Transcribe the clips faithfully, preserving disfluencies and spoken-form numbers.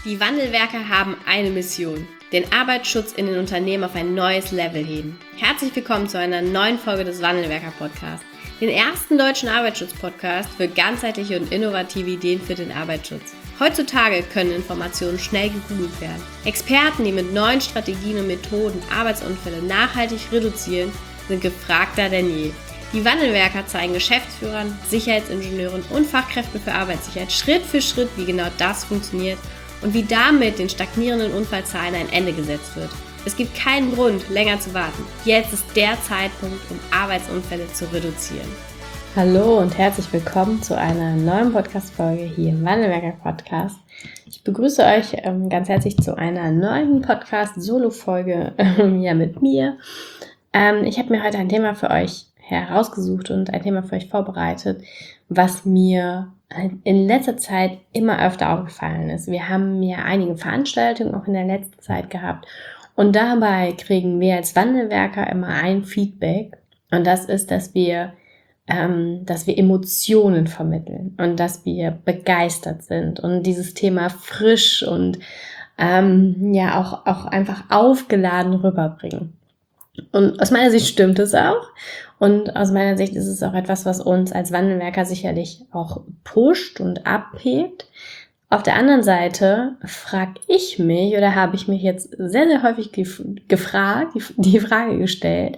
Die Wandelwerker haben eine Mission: den Arbeitsschutz in den Unternehmen auf ein neues Level heben. Herzlich willkommen zu einer neuen Folge des Wandelwerker-Podcasts, den ersten deutschen Arbeitsschutz-Podcast für ganzheitliche und innovative Ideen für den Arbeitsschutz. Heutzutage können Informationen schnell gegoogelt werden. Experten, die mit neuen Strategien und Methoden Arbeitsunfälle nachhaltig reduzieren, sind gefragter denn je. Die Wandelwerker zeigen Geschäftsführern, Sicherheitsingenieuren und Fachkräften für Arbeitssicherheit Schritt für Schritt, wie genau das funktioniert und wie damit den stagnierenden Unfallzahlen ein Ende gesetzt wird. Es gibt keinen Grund, länger zu warten. Jetzt ist der Zeitpunkt, um Arbeitsunfälle zu reduzieren. Hallo und herzlich willkommen zu einer neuen Podcast-Folge hier im Wandelwerker Podcast. Ich begrüße euch ähm, ganz herzlich zu einer neuen Podcast-Solo-Folge ähm, ja, mit mir. Ähm, ich habe mir heute ein Thema für euch herausgesucht und ein Thema für euch vorbereitet, was mir in letzter Zeit immer öfter aufgefallen ist. Wir haben ja einige Veranstaltungen auch in der letzten Zeit gehabt und dabei kriegen wir als Wandelwerker immer ein Feedback und das ist, dass wir, ähm, dass wir Emotionen vermitteln und dass wir begeistert sind und dieses Thema frisch und ähm, ja auch, auch einfach aufgeladen rüberbringen. Und aus meiner Sicht stimmt es auch. Und aus meiner Sicht ist es auch etwas, was uns als Wandelwerker sicherlich auch pusht und abhebt. Auf der anderen Seite frage ich mich oder habe ich mich jetzt sehr, sehr häufig gef- gefragt, die, die Frage gestellt,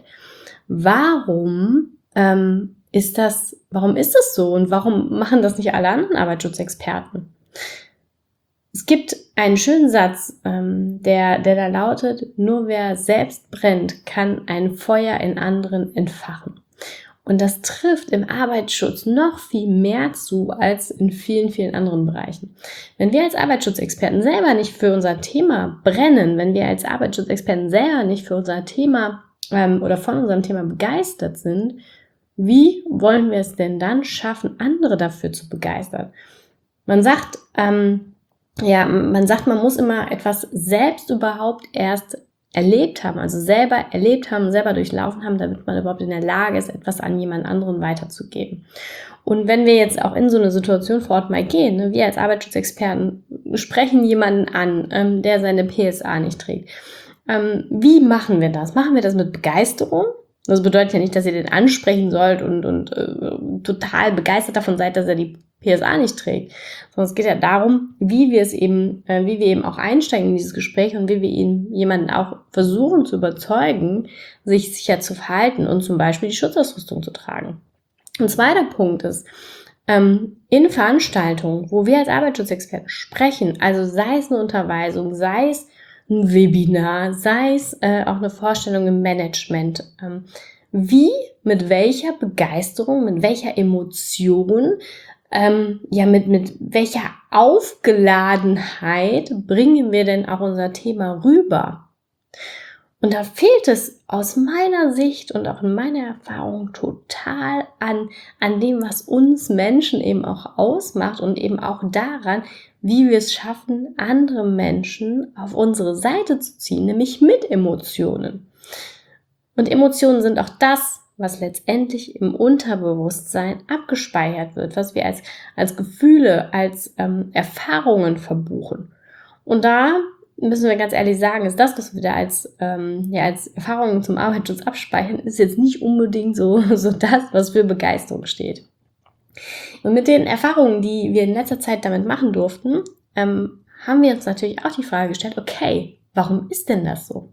warum ähm, ist das, warum ist das so und warum machen das nicht alle anderen Arbeitsschutzexperten? Es gibt einen schönen Satz, ähm, der, der da lautet, nur wer selbst brennt, kann ein Feuer in anderen entfachen. Und das trifft im Arbeitsschutz noch viel mehr zu als in vielen, vielen anderen Bereichen. Wenn wir als Arbeitsschutzexperten selber nicht für unser Thema brennen, wenn wir als Arbeitsschutzexperten selber nicht für unser Thema ähm, oder von unserem Thema begeistert sind, wie wollen wir es denn dann schaffen, andere dafür zu begeistern? Man sagt, ähm, Ja, man sagt, man muss immer etwas selbst überhaupt erst erlebt haben, also selber erlebt haben, selber durchlaufen haben, damit man überhaupt in der Lage ist, etwas an jemand anderen weiterzugeben. Und wenn wir jetzt auch in so eine Situation vor Ort mal gehen, ne, wir als Arbeitsschutzexperten sprechen jemanden an, ähm, der seine P S A nicht trägt. Ähm, wie machen wir das? Machen wir das mit Begeisterung? Das bedeutet ja nicht, dass ihr den ansprechen sollt und, und äh, total begeistert davon seid, dass er die P S A nicht trägt, sondern es geht ja darum, wie wir es eben, äh, wie wir eben auch einsteigen in dieses Gespräch und wie wir ihn jemanden auch versuchen zu überzeugen, sich sicher zu verhalten und zum Beispiel die Schutzausrüstung zu tragen. Ein zweiter Punkt ist, ähm, in Veranstaltungen, wo wir als Arbeitsschutzexperten sprechen, also sei es eine Unterweisung, sei es ein Webinar, sei es äh, auch eine Vorstellung im Management, ähm, wie, mit welcher Begeisterung, mit welcher Emotion, Ähm, ja, mit, mit welcher Aufgeladenheit bringen wir denn auch unser Thema rüber? Und da fehlt es aus meiner Sicht und auch in meiner Erfahrung total an, an dem, was uns Menschen eben auch ausmacht und eben auch daran, wie wir es schaffen, andere Menschen auf unsere Seite zu ziehen, nämlich mit Emotionen. Und Emotionen sind auch das, was letztendlich im Unterbewusstsein abgespeichert wird, was wir als, als Gefühle, als ähm, Erfahrungen verbuchen. Und da müssen wir ganz ehrlich sagen, ist das, was wir da als, ähm, ja, als Erfahrungen zum Arbeitsschutz abspeichern, ist jetzt nicht unbedingt so, so das, was für Begeisterung steht. Und mit den Erfahrungen, die wir in letzter Zeit damit machen durften, ähm, haben wir uns natürlich auch die Frage gestellt, okay, warum ist denn das so?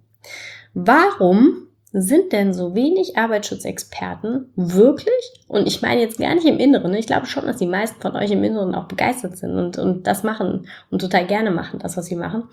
Warum sind denn so wenig Arbeitsschutzexperten wirklich, und ich meine jetzt gar nicht im Inneren, ich glaube schon, dass die meisten von euch im Inneren auch begeistert sind und, und das machen und total gerne machen, das, was sie machen.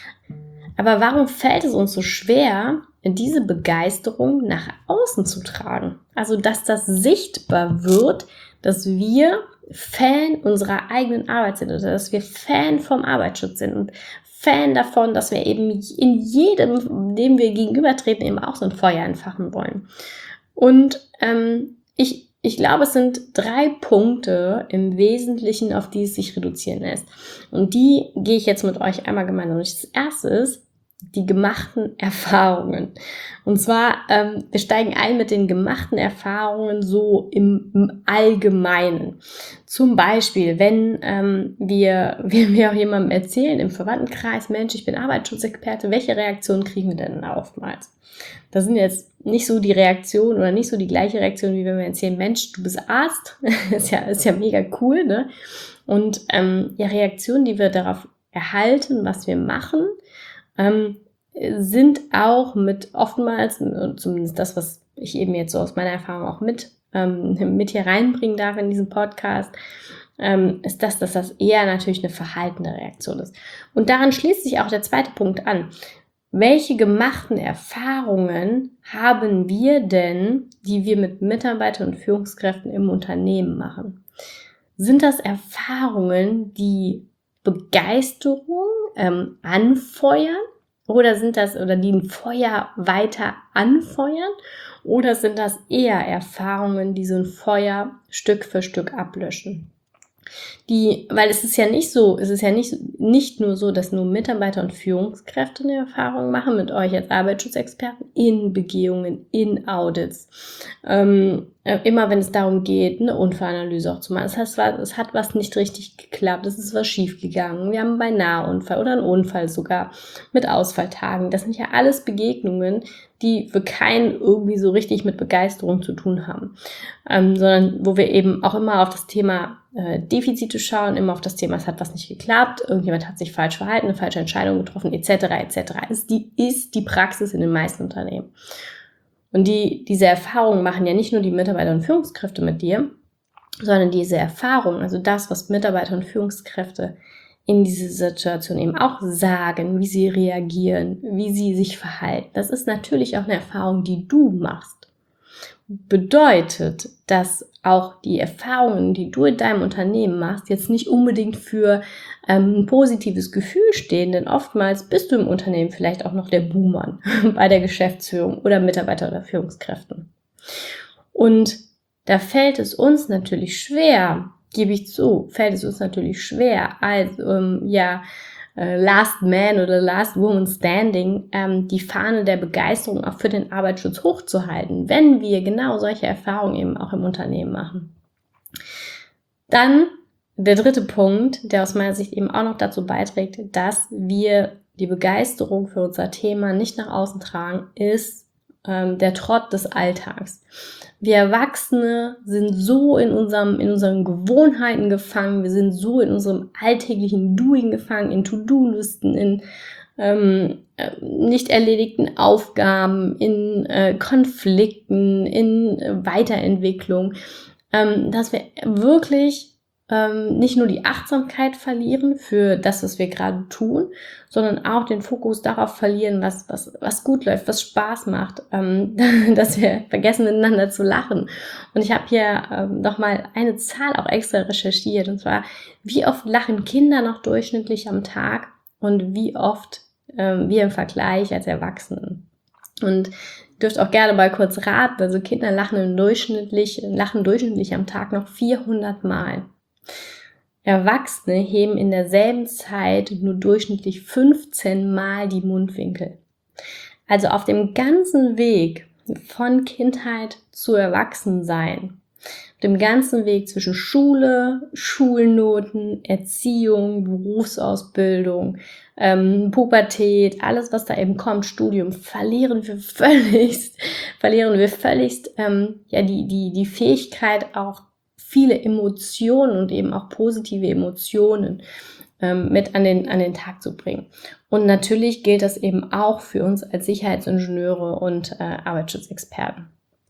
Aber warum fällt es uns so schwer, diese Begeisterung nach außen zu tragen? Also, dass das sichtbar wird, dass wir Fan unserer eigenen Arbeit sind oder dass wir Fan vom Arbeitsschutz sind und Fan davon, dass wir eben in jedem, dem wir gegenübertreten, eben auch so ein Feuer entfachen wollen. Und ähm, ich, ich glaube, es sind drei Punkte im Wesentlichen, auf die es sich reduzieren lässt. Und die gehe ich jetzt mit euch einmal gemeinsam durch. Das erste ist die gemachten Erfahrungen. Und zwar, ähm, wir steigen ein mit den gemachten Erfahrungen so im, im Allgemeinen. Zum Beispiel, wenn ähm, wir, wenn wir auch jemandem erzählen im Verwandtenkreis, Mensch, ich bin Arbeitsschutzexperte, welche Reaktionen kriegen wir denn oftmals? Das sind jetzt nicht so die Reaktionen oder nicht so die gleiche Reaktion, wie wenn wir erzählen, Mensch, du bist Arzt. ist ja, ist ja mega cool, ne? Und ähm, ja, Reaktionen, die wir darauf erhalten, was wir machen, ähm, sind auch mit oftmals, zumindest das, was ich eben jetzt so aus meiner Erfahrung auch mit, ähm, mit hier reinbringen darf in diesen Podcast, ähm, ist das, dass das eher natürlich eine verhaltene Reaktion ist. Und daran schließt sich auch der zweite Punkt an. Welche gemachten Erfahrungen haben wir denn, die wir mit Mitarbeitern und Führungskräften im Unternehmen machen? Sind das Erfahrungen, die Begeisterung ähm, anfeuern? Oder sind das, oder die ein Feuer weiter anfeuern? Oder sind das eher Erfahrungen, die so ein Feuer Stück für Stück ablöschen? Die, weil es ist ja nicht so, es ist ja nicht, nicht nur so, dass nur Mitarbeiter und Führungskräfte eine Erfahrung machen mit euch als Arbeitsschutzexperten in Begehungen, in Audits. Ähm, immer wenn es darum geht, eine Unfallanalyse auch zu machen. Das heißt, es hat was nicht richtig geklappt, es ist was schief gegangen. Wir haben einen beinahe Unfall oder einen Unfall sogar mit Ausfalltagen. Das sind ja alles Begegnungen, die für keinen irgendwie so richtig mit Begeisterung zu tun haben, ähm, sondern wo wir eben auch immer auf das Thema äh, Defizite schauen, immer auf das Thema, es hat was nicht geklappt, irgendjemand hat sich falsch verhalten, eine falsche Entscheidung getroffen, et cetera et cetera. Ist die, ist die Praxis in den meisten Unternehmen. Und die, diese Erfahrungen machen ja nicht nur die Mitarbeiter und Führungskräfte mit dir, sondern diese Erfahrung, also das, was Mitarbeiter und Führungskräfte in diese Situation eben auch sagen, wie sie reagieren, wie sie sich verhalten. Das ist natürlich auch eine Erfahrung, die du machst. Bedeutet, dass auch die Erfahrungen, die du in deinem Unternehmen machst, jetzt nicht unbedingt für ähm, ein positives Gefühl stehen, denn oftmals bist du im Unternehmen vielleicht auch noch der Buhmann bei der Geschäftsführung oder Mitarbeiter oder Führungskräften. Und da fällt es uns natürlich schwer, gebe ich zu, fällt es uns natürlich schwer, als ähm, ja äh, Last Man oder Last Woman Standing ähm, die Fahne der Begeisterung auch für den Arbeitsschutz hochzuhalten, wenn wir genau solche Erfahrungen eben auch im Unternehmen machen. Dann der dritte Punkt, der aus meiner Sicht eben auch noch dazu beiträgt, dass wir die Begeisterung für unser Thema nicht nach außen tragen, ist ähm, der Trott des Alltags. Wir Erwachsene sind so in unserem, in unseren Gewohnheiten gefangen, wir sind so in unserem alltäglichen Doing gefangen, in To-Do-Listen, in ähm, nicht erledigten Aufgaben, in äh, Konflikten, in äh, Weiterentwicklung, ähm, dass wir wirklich ähm, nicht nur die Achtsamkeit verlieren für das, was wir gerade tun, sondern auch den Fokus darauf verlieren, was, was, was gut läuft, was Spaß macht, ähm, dass wir vergessen, miteinander zu lachen. Und ich habe hier ähm, nochmal eine Zahl auch extra recherchiert, und zwar, wie oft lachen Kinder noch durchschnittlich am Tag und wie oft ähm, wir im Vergleich als Erwachsenen. Und ihr dürft auch gerne mal kurz raten, also Kinder lachen im durchschnittlich, lachen durchschnittlich am Tag noch vierhundert Mal. Erwachsene heben in derselben Zeit nur durchschnittlich fünfzehn Mal die Mundwinkel. Also auf dem ganzen Weg von Kindheit zu Erwachsensein, auf dem ganzen Weg zwischen Schule, Schulnoten, Erziehung, Berufsausbildung, ähm, Pubertät, alles was da eben kommt, Studium, verlieren wir völligst, verlieren wir völligst ähm, ja die die die Fähigkeit auch viele Emotionen und eben auch positive Emotionen ähm, mit an den, an den Tag zu bringen. Und natürlich gilt das eben auch für uns als Sicherheitsingenieure und äh, Arbeitsschutzexperten.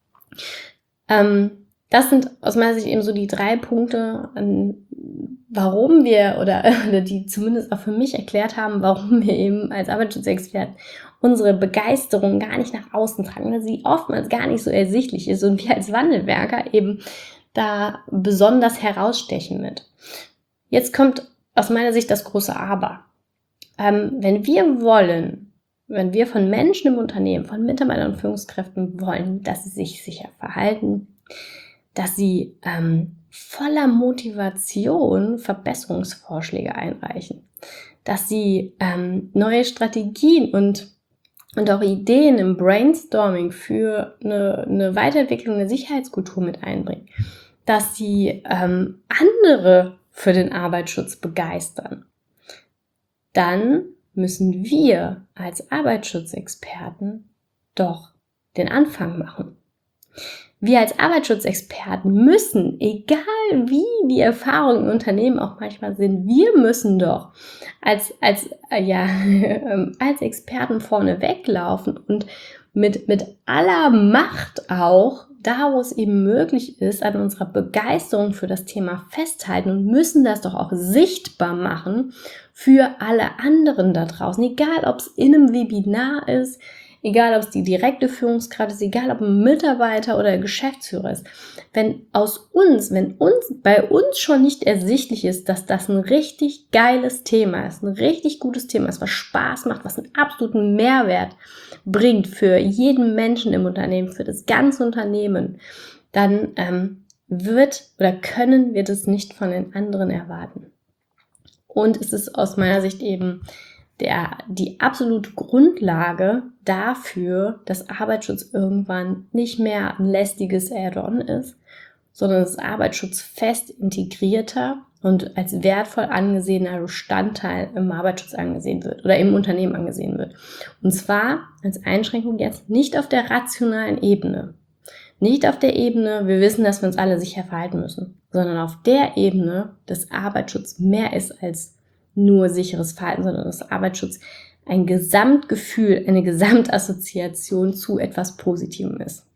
Ähm, das sind aus meiner Sicht eben so die drei Punkte, an, warum wir, oder, oder die zumindest auch für mich erklärt haben, warum wir eben als Arbeitsschutzexperten unsere Begeisterung gar nicht nach außen tragen, weil sie oftmals gar nicht so ersichtlich ist und wir als Wandelwerker eben da besonders herausstechen mit. Jetzt kommt aus meiner Sicht das große Aber. Ähm, wenn wir wollen, wenn wir von Menschen im Unternehmen, von Mitarbeitern und Führungskräften wollen, dass sie sich sicher verhalten, dass sie ähm, voller Motivation Verbesserungsvorschläge einreichen, dass sie ähm, neue Strategien und, und auch Ideen im Brainstorming für eine, eine Weiterentwicklung der Sicherheitskultur mit einbringen, dass sie ähm, andere für den Arbeitsschutz begeistern. Dann müssen wir als Arbeitsschutzexperten doch den Anfang machen. Wir als Arbeitsschutzexperten müssen, egal wie die Erfahrungen im Unternehmen auch manchmal sind, wir müssen doch als, als, äh, ja, als Experten vorne weglaufen und mit, mit aller Macht auch, da wo es eben möglich ist, an unserer Begeisterung für das Thema festhalten und müssen das doch auch sichtbar machen für alle anderen da draußen, egal ob es in einem Webinar ist, egal ob es die direkte Führungskraft ist, egal ob ein Mitarbeiter oder ein Geschäftsführer ist. Wenn aus uns, wenn uns, bei uns schon nicht ersichtlich ist, dass das ein richtig geiles Thema ist, ein richtig gutes Thema ist, was Spaß macht, was einen absoluten Mehrwert bringt für jeden Menschen im Unternehmen, für das ganze Unternehmen, dann ähm, wird oder können wir das nicht von den anderen erwarten. Und es ist aus meiner Sicht eben der, die absolute Grundlage dafür, dass Arbeitsschutz irgendwann nicht mehr ein lästiges Add-on ist, sondern dass Arbeitsschutz fest integrierter und als wertvoll angesehener Bestandteil im Arbeitsschutz angesehen wird oder im Unternehmen angesehen wird. Und zwar als Einschränkung jetzt nicht auf der rationalen Ebene, nicht auf der Ebene, wir wissen, dass wir uns alle sicher verhalten müssen, sondern auf der Ebene, dass Arbeitsschutz mehr ist als nur sicheres Verhalten, sondern dass Arbeitsschutz ein Gesamtgefühl, eine Gesamtassoziation zu etwas Positivem ist.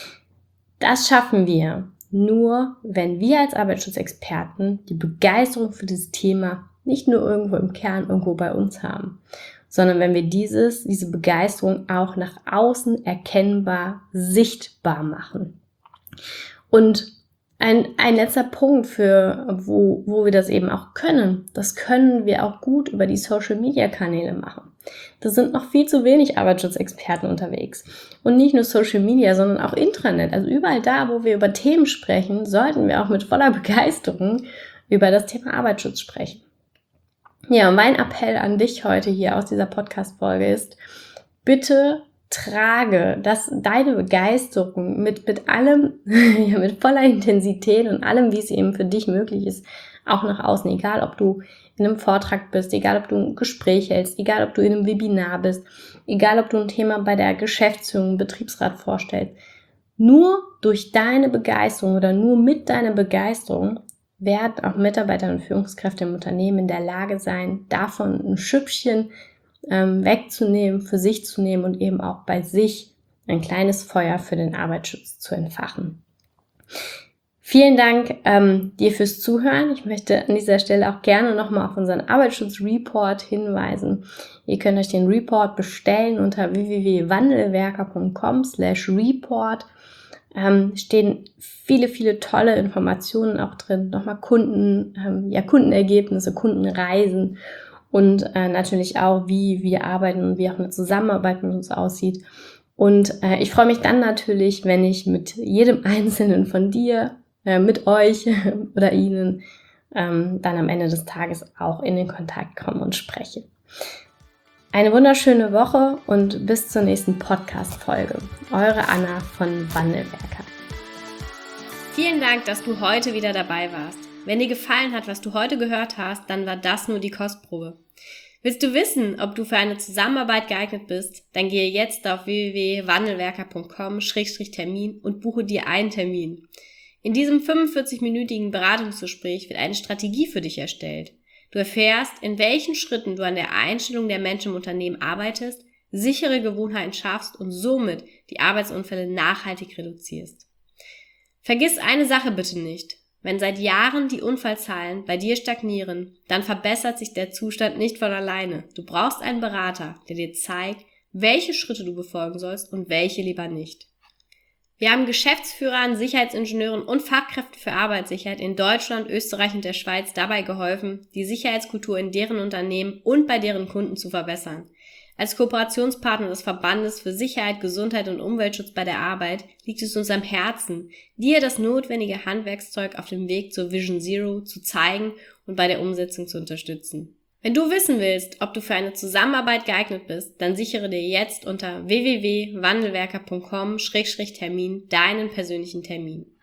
Das schaffen wir nur, wenn wir als Arbeitsschutzexperten die Begeisterung für dieses Thema nicht nur irgendwo im Kern irgendwo bei uns haben, sondern wenn wir dieses, diese Begeisterung auch nach außen erkennbar sichtbar machen. Und Ein, ein letzter Punkt für, wo, wo wir das eben auch können, das können wir auch gut über die Social-Media-Kanäle machen. Da sind noch viel zu wenig Arbeitsschutzexperten unterwegs. Und nicht nur Social Media, sondern auch Intranet. Also überall da, wo wir über Themen sprechen, sollten wir auch mit voller Begeisterung über das Thema Arbeitsschutz sprechen. Ja, und mein Appell an dich heute hier aus dieser Podcast-Folge ist, bitte trage, dass deine Begeisterung mit, mit allem, ja, mit voller Intensität und allem, wie es eben für dich möglich ist, auch nach außen, egal ob du in einem Vortrag bist, egal ob du ein Gespräch hältst, egal ob du in einem Webinar bist, egal ob du ein Thema bei der Geschäftsführung, im Betriebsrat vorstellst. Nur durch deine Begeisterung oder nur mit deiner Begeisterung werden auch Mitarbeiter und Führungskräfte im Unternehmen in der Lage sein, davon ein Schüppchen wegzunehmen, für sich zu nehmen und eben auch bei sich ein kleines Feuer für den Arbeitsschutz zu entfachen. Vielen Dank ähm, dir fürs Zuhören. Ich möchte an dieser Stelle auch gerne nochmal auf unseren Arbeitsschutzreport hinweisen. Ihr könnt euch den Report bestellen unter w w w punkt wandelwerker punkt com slash report. Ähm, stehen viele, viele tolle Informationen auch drin. Nochmal Kunden, ähm, ja, Kundenergebnisse, Kundenreisen. Und äh, natürlich auch, wie wir arbeiten und wie auch eine Zusammenarbeit mit uns aussieht. Und äh, ich freue mich dann natürlich, wenn ich mit jedem Einzelnen von dir, äh, mit euch oder Ihnen ähm, dann am Ende des Tages auch in den Kontakt komme und spreche. Eine wunderschöne Woche und bis zur nächsten Podcast-Folge. Eure Anna von Wandelwerker. Vielen Dank, dass du heute wieder dabei warst. Wenn dir gefallen hat, was du heute gehört hast, dann war das nur die Kostprobe. Willst du wissen, ob du für eine Zusammenarbeit geeignet bist? Dann gehe jetzt auf w w w punkt wandelwerker punkt com Schrägstrich Termin und buche dir einen Termin. In diesem fünfundvierzig-minütigen Beratungsgespräch wird eine Strategie für dich erstellt. Du erfährst, in welchen Schritten du an der Einstellung der Menschen im Unternehmen arbeitest, sichere Gewohnheiten schaffst und somit die Arbeitsunfälle nachhaltig reduzierst. Vergiss eine Sache bitte nicht. Wenn seit Jahren die Unfallzahlen bei dir stagnieren, dann verbessert sich der Zustand nicht von alleine. Du brauchst einen Berater, der dir zeigt, welche Schritte du befolgen sollst und welche lieber nicht. Wir haben Geschäftsführern, Sicherheitsingenieuren und Fachkräften für Arbeitssicherheit in Deutschland, Österreich und der Schweiz dabei geholfen, die Sicherheitskultur in deren Unternehmen und bei deren Kunden zu verbessern. Als Kooperationspartner des Verbandes für Sicherheit, Gesundheit und Umweltschutz bei der Arbeit liegt es uns am Herzen, dir das notwendige Handwerkszeug auf dem Weg zur Vision Zero zu zeigen und bei der Umsetzung zu unterstützen. Wenn du wissen willst, ob du für eine Zusammenarbeit geeignet bist, dann sichere dir jetzt unter w w w punkt wandelwerker punkt com Schrägstrich Termin deinen persönlichen Termin.